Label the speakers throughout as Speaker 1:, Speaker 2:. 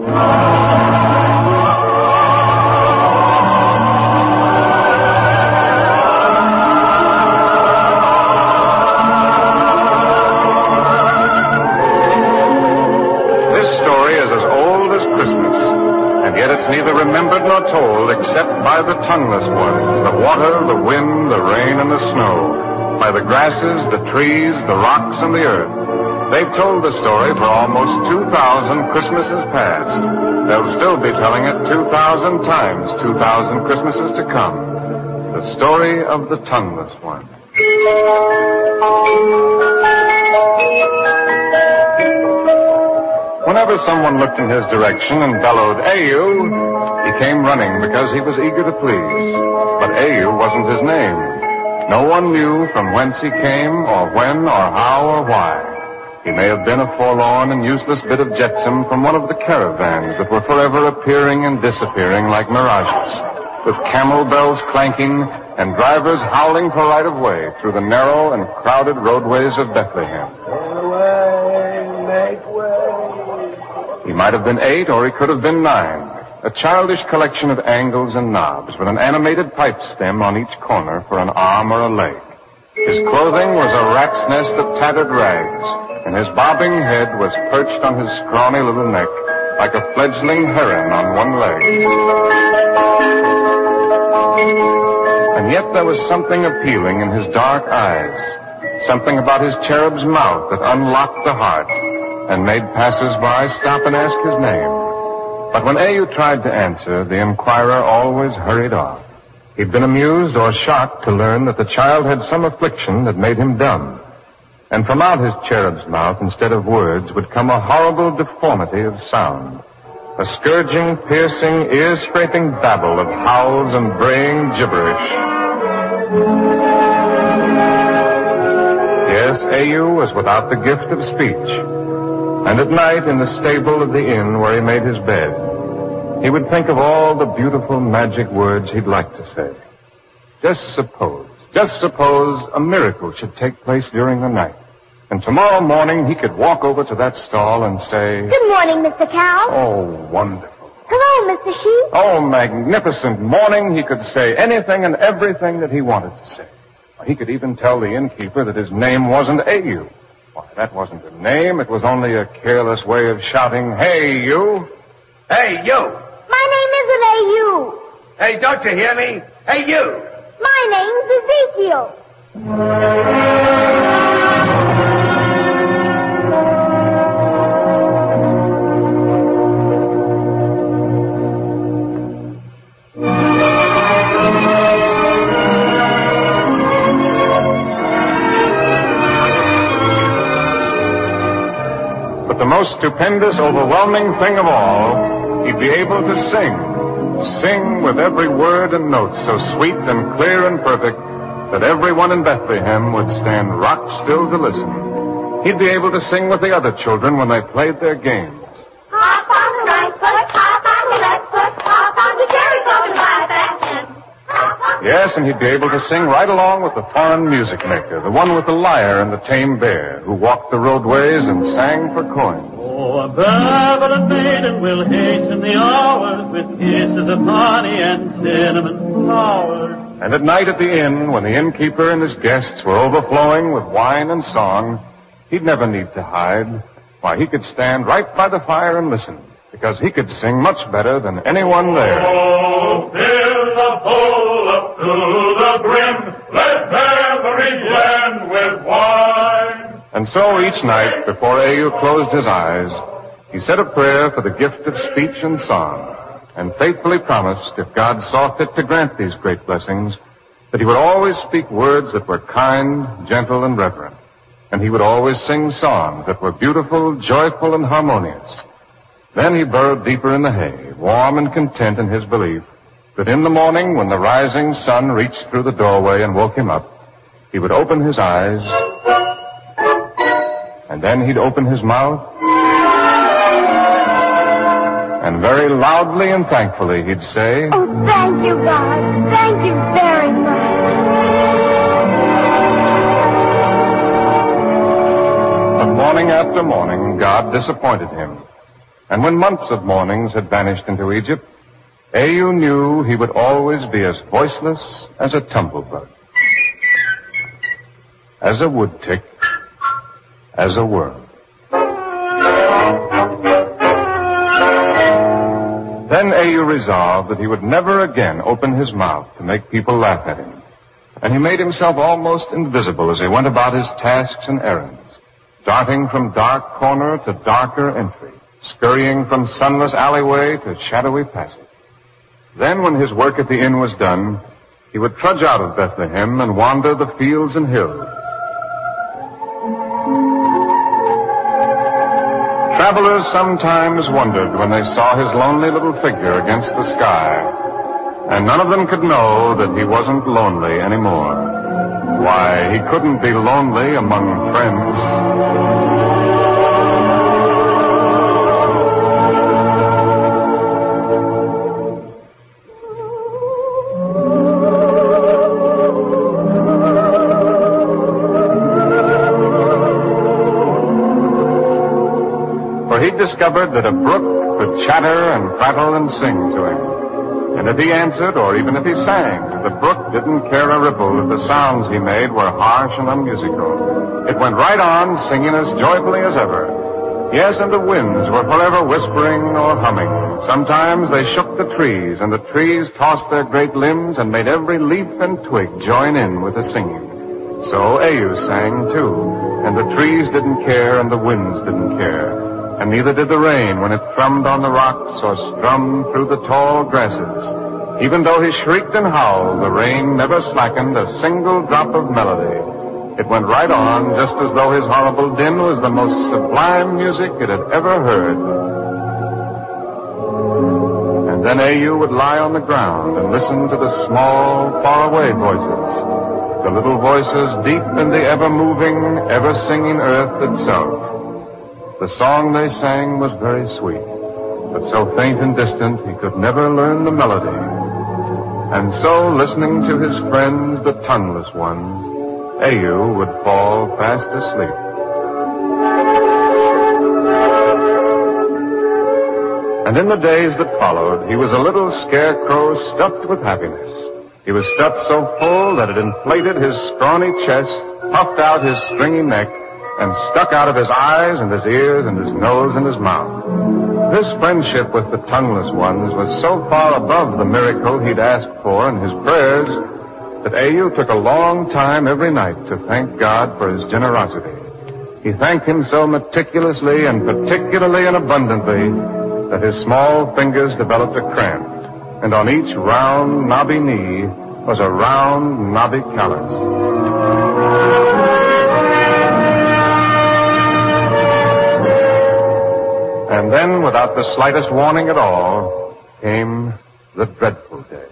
Speaker 1: Neither remembered nor told except by the tongueless ones, the water, the wind, the rain, and the snow, by the grasses, the trees, the rocks, and the earth. They've told the story for almost 2,000 Christmases past. They'll still be telling it 2,000 times, 2,000 Christmases to come. The story of the tongueless one. Whenever someone looked in his direction and bellowed, "Ayu," he came running because he was eager to please. But Ayu wasn't his name. No one knew from whence he came or when or how or why. He may have been a forlorn and useless bit of jetsam from one of the caravans that were forever appearing and disappearing like mirages, with camel bells clanking and drivers howling for right of way through the narrow and crowded roadways of Bethlehem. He might have been 8 or he could have been 9. A childish collection of angles and knobs with an animated pipe stem on each corner for an arm or a leg. His clothing was a rat's nest of tattered rags, and his bobbing head was perched on his scrawny little neck like a fledgling heron on one leg. And yet there was something appealing in his dark eyes, something about his cherub's mouth that unlocked the heart and made passers-by stop and ask his name. But when Ayu tried to answer, the inquirer always hurried off. He'd been amused or shocked to learn that the child had some affliction that made him dumb. And from out his cherub's mouth, instead of words, would come a horrible deformity of sound. A scourging, piercing, ear-scraping babble of howls and braying gibberish. Yes, Ayu was without the gift of speech. And at night, in the stable of the inn where he made his bed, he would think of all the beautiful magic words he'd like to say. Just suppose a miracle should take place during the night. And tomorrow morning he could walk over to that stall and say,
Speaker 2: "Good morning, Mr. Cow."
Speaker 1: "Oh, wonderful."
Speaker 2: "Hello, Mr. Sheep."
Speaker 1: "Oh, magnificent morning." He could say anything and everything that he wanted to say. He could even tell the innkeeper that his name wasn't Ayu. Why, that wasn't a name. It was only a careless way of shouting, "Hey, you."
Speaker 3: "Hey, you."
Speaker 2: "My name isn't Ayu."
Speaker 3: "Hey, don't you hear me? Hey, you."
Speaker 2: "My name's Ezekiel."
Speaker 1: The most stupendous, overwhelming thing of all, he'd be able to sing with every word and note so sweet and clear and perfect that everyone in Bethlehem would stand rock still to listen. He'd be able to sing with the other children when they played their games.
Speaker 2: Hop on the right foot, hop on the left foot, hop on the cherry coke and fly back in.
Speaker 1: Yes, and he'd be able to sing right along with the foreign music maker, the one with the lyre and the tame bear, who walked the roadways and sang for coins.
Speaker 4: Oh, a Babylon maiden will hasten the hours with kisses of honey and cinnamon flowers.
Speaker 1: And at night at the inn, when the innkeeper and his guests were overflowing with wine and song, he'd never need to hide. Why, he could stand right by the fire and listen, because he could sing much better than anyone there.
Speaker 4: Oh, fill the bowl up to the brim, let every blend with wine.
Speaker 1: And so each night, before Ayu closed his eyes, he said a prayer for the gift of speech and song, and faithfully promised, if God saw fit to grant these great blessings, that he would always speak words that were kind, gentle, and reverent. And he would always sing songs that were beautiful, joyful, and harmonious. Then he burrowed deeper in the hay, warm and content in his belief that in the morning, when the rising sun reached through the doorway and woke him up, he would open his eyes, and then he'd open his mouth, and very loudly and thankfully he'd say,
Speaker 2: "Oh, thank you, God. Thank you very much."
Speaker 1: But morning after morning, God disappointed him. And when months of mornings had vanished into Egypt, Ayu knew he would always be as voiceless as a tumblebug, as a wood tick, as a worm. Then Ayu resolved that he would never again open his mouth to make people laugh at him. And he made himself almost invisible as he went about his tasks and errands, darting from dark corner to darker entry, scurrying from sunless alleyway to shadowy passage. Then, when his work at the inn was done, he would trudge out of Bethlehem and wander the fields and hills. Travelers sometimes wondered when they saw his lonely little figure against the sky, and none of them could know that he wasn't lonely anymore. Why, he couldn't be lonely among friends. He discovered that a brook could chatter and prattle and sing to him. And if he answered, or even if he sang, the brook didn't care a ripple that the sounds he made were harsh and unmusical. It went right on, singing as joyfully as ever. Yes, and the winds were forever whispering or humming. Sometimes they shook the trees, and the trees tossed their great limbs and made every leaf and twig join in with the singing. So Ayu sang, too, and the trees didn't care and the winds didn't care. And neither did the rain when it thrummed on the rocks or strummed through the tall grasses. Even though he shrieked and howled, the rain never slackened a single drop of melody. It went right on, just as though his horrible din was the most sublime music it had ever heard. And then Ayu would lie on the ground and listen to the small, faraway voices, the little voices deep in the ever-moving, ever-singing earth itself. The song they sang was very sweet, but so faint and distant he could never learn the melody. And so, listening to his friends, the tongueless ones, Ayu would fall fast asleep. And in the days that followed, he was a little scarecrow stuffed with happiness. He was stuffed so full that it inflated his scrawny chest, puffed out his stringy neck, and stuck out of his eyes and his ears and his nose and his mouth. This friendship with the tongueless ones was so far above the miracle he'd asked for in his prayers that Ayu took a long time every night to thank God for his generosity. He thanked him so meticulously and particularly and abundantly that his small fingers developed a cramp, and on each round, knobby knee was a round, knobby callus. And then, without the slightest warning at all, came the dreadful day.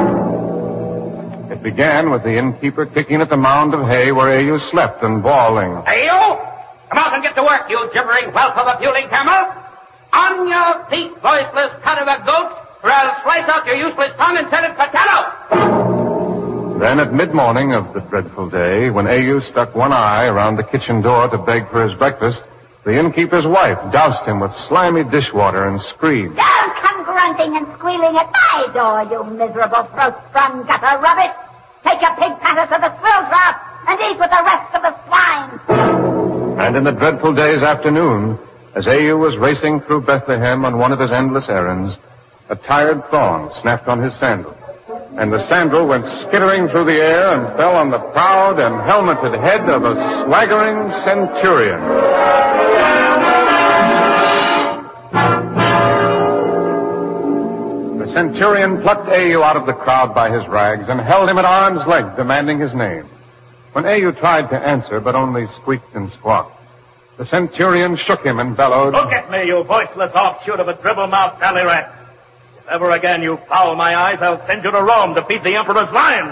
Speaker 1: It began with the innkeeper kicking at the mound of hay where Ayu slept and bawling.
Speaker 3: Ayu! Come out and get to work, you gibbering whelp of a puling camel! On your feet, voiceless cut of a goat, or I'll slice out your useless tongue and send it patella!
Speaker 1: Then at mid-morning of the dreadful day, when Ayu stuck one eye around the kitchen door to beg for his breakfast, the innkeeper's wife doused him with slimy dishwater and screamed.
Speaker 2: Don't come grunting and squealing at my door, you miserable throat-sprung gutter rubbish. Take your pig patter to the swill trough and eat with the rest of the swine.
Speaker 1: And in the dreadful day's afternoon, as Ayu was racing through Bethlehem on one of his endless errands, a tired thong snapped on his sandal. And the sandal went skittering through the air and fell on the proud and helmeted head of a swaggering centurion. The centurion plucked Ayu out of the crowd by his rags and held him at arm's length, demanding his name. When Ayu tried to answer, but only squeaked and squawked, the centurion shook him and bellowed,
Speaker 4: "Look at me, you voiceless offshoot of a dribble-mouthed alley rat. If ever again you foul my eyes, I'll send you to Rome to feed the emperor's lions."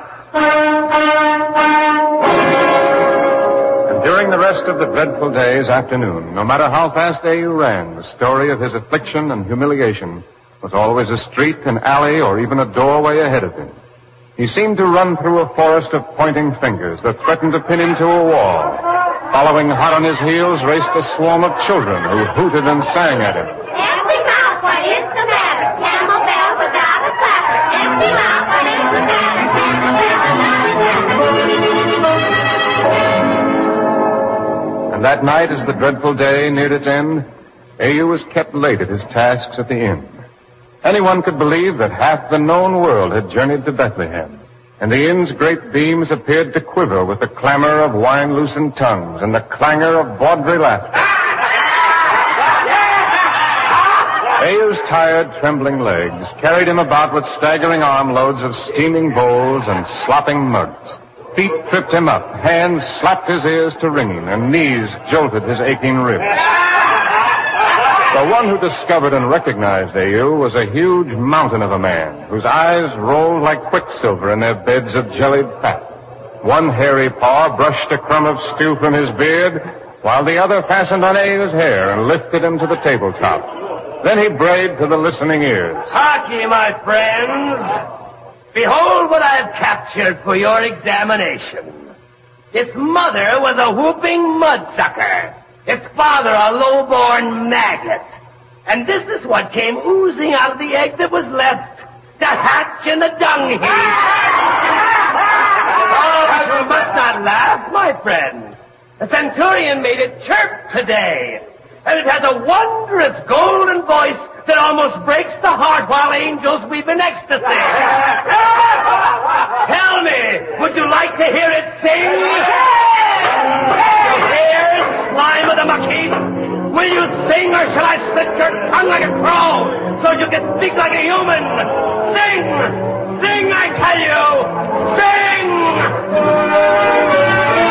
Speaker 1: And during the rest of the dreadful day's afternoon, no matter how fast Ayu ran, the story of his affliction and humiliation was always a street, an alley, or even a doorway ahead of him. He seemed to run through a forest of pointing fingers that threatened to pin him to a wall. Following hot on his heels raced a swarm of children who hooted and sang at him.
Speaker 2: Everybody
Speaker 1: That night, as the dreadful day neared its end, Ayu was kept late at his tasks at the inn. Anyone could believe that half the known world had journeyed to Bethlehem, and the inn's great beams appeared to quiver with the clamor of wine-loosened tongues and the clangor of bawdry laughter. Ayu's tired, trembling legs carried him about with staggering armloads of steaming bowls and slopping mugs. Feet tripped him up, hands slapped his ears to ringing, and knees jolted his aching ribs. The one who discovered and recognized Ayu was a huge mountain of a man whose eyes rolled like quicksilver in their beds of jellied fat. One hairy paw brushed a crumb of stew from his beard, while the other fastened on Ayu's hair and lifted him to the tabletop. Then he brayed to the listening ears.
Speaker 5: Harkye, my friends. Behold what I have captured for your examination. Its mother was a whooping mudsucker. Its father a low-born maggot. And this is what came oozing out of the egg that was left to hatch in the dung heap. Oh, but you must not laugh, my friends. The centurion made it chirp today. And it has a wondrous golden voice that almost breaks the heart while angels weep in ecstasy. Tell me, would you like to hear it sing? You hear, slime of the mucky? Will you sing, or shall I slit your tongue like a crow so you can speak like a human? Sing! Sing, I tell you! Sing!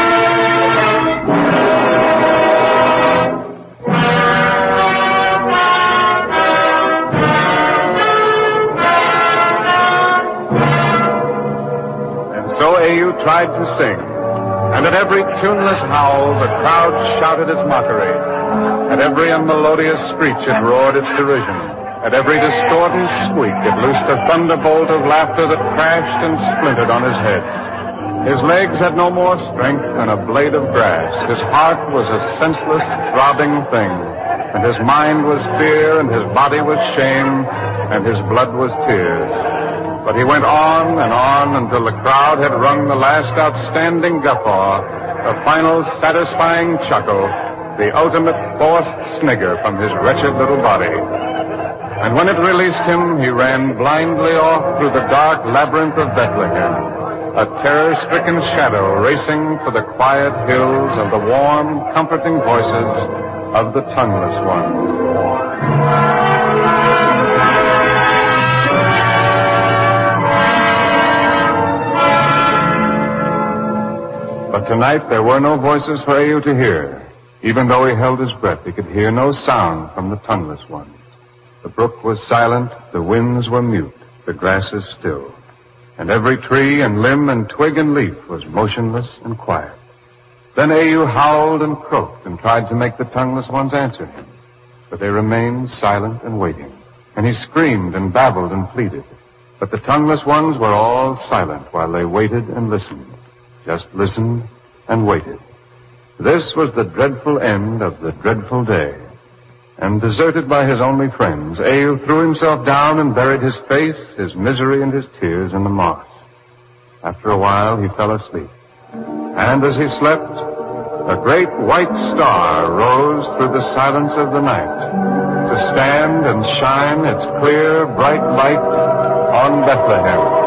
Speaker 1: So Ayu tried to sing, and at every tuneless howl, the crowd shouted its mockery. At every unmelodious screech, it roared its derision. At every discordant squeak, it loosed a thunderbolt of laughter that crashed and splintered on his head. His legs had no more strength than a blade of grass. His heart was a senseless, throbbing thing, and his mind was fear, and his body was shame, and his blood was tears. But he went on and on until the crowd had wrung the last outstanding guffaw, the final satisfying chuckle, the ultimate forced snigger from his wretched little body. And when it released him, he ran blindly off through the dark labyrinth of Bethlehem, a terror-stricken shadow racing for the quiet hills of the warm, comforting voices of the tongueless ones. But tonight there were no voices for Ayu to hear. Even though he held his breath, he could hear no sound from the tongueless ones. The brook was silent, the winds were mute, the grasses still, and every tree and limb and twig and leaf was motionless and quiet. Then Ayu howled and croaked and tried to make the tongueless ones answer him, but they remained silent and waiting. And he screamed and babbled and pleaded, but the tongueless ones were all silent while they waited and listened. Just listened and waited. This was the dreadful end of the dreadful day. And deserted by his only friends, Ayu threw himself down and buried his face, his misery, and his tears in the moss. After a while, he fell asleep. And as he slept, a great white star rose through the silence of the night to stand and shine its clear, bright light on Bethlehem.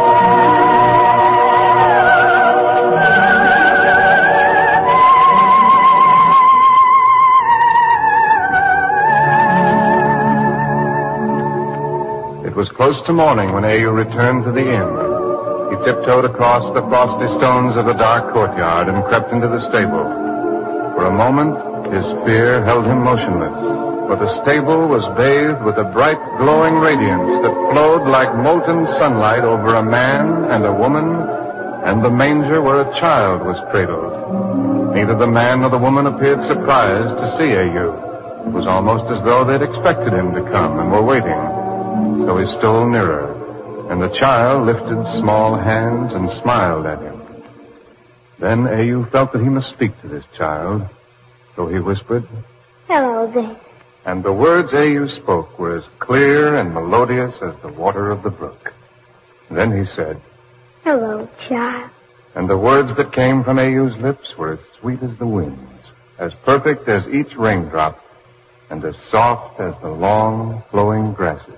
Speaker 1: It was close to morning when Ayu returned to the inn. He tiptoed across the frosty stones of the dark courtyard and crept into the stable. For a moment, his fear held him motionless, for the stable was bathed with a bright, glowing radiance that flowed like molten sunlight over a man and a woman, and the manger where a child was cradled. Neither the man nor the woman appeared surprised to see Ayu. It was almost as though they'd expected him to come and were waiting. So he stole nearer, and the child lifted small hands and smiled at him. Then Ayu felt that he must speak to this child, so he whispered,
Speaker 6: "Hello there."
Speaker 1: And the words Ayu spoke were as clear and melodious as the water of the brook. Then he said,
Speaker 6: "Hello, child."
Speaker 1: And the words that came from Ayu's lips were as sweet as the winds. as perfect as each raindrop, and as soft as the long, flowing grasses.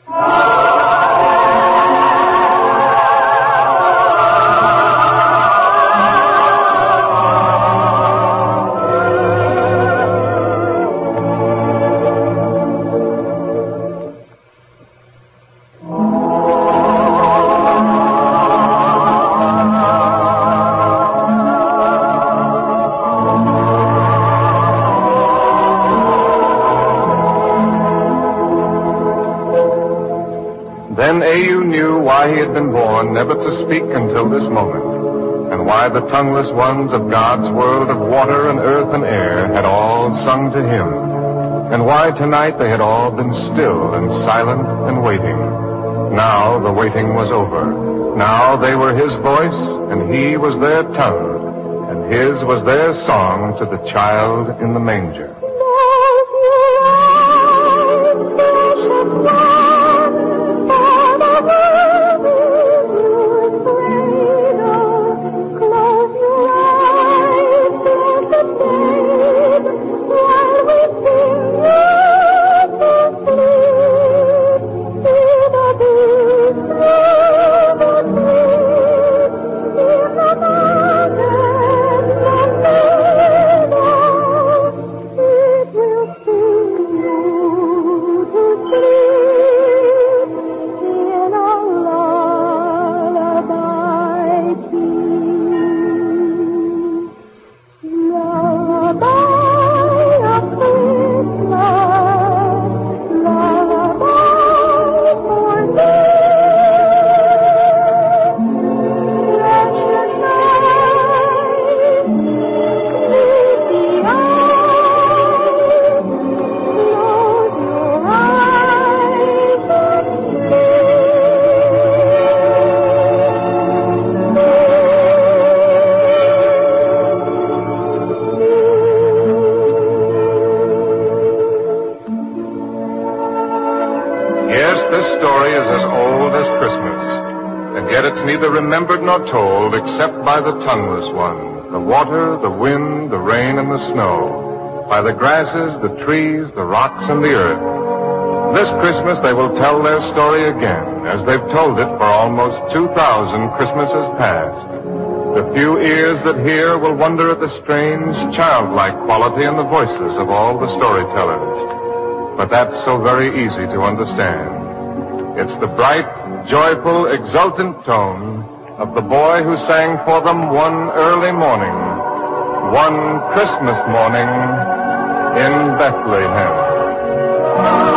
Speaker 1: Then Au knew why he had been born, never to speak until this moment, and why the tongueless ones of God's world of water and earth and air had all sung to him, and why tonight they had all been still and silent and waiting. Now the waiting was over. Now they were his voice, and he was their tongue, and his was their song to the child in the manger. This story is as old as Christmas, and yet it's neither remembered nor told except by the tongueless one, the water, the wind, the rain, and the snow, by the grasses, the trees, the rocks, and the earth. This Christmas they will tell their story again, as they've told it for almost 2,000 Christmases past. The few ears that hear will wonder at the strange, childlike quality in the voices of all the storytellers. But that's so very easy to understand. It's the bright, joyful, exultant tone of the boy who sang for them one early morning, one Christmas morning in Bethlehem.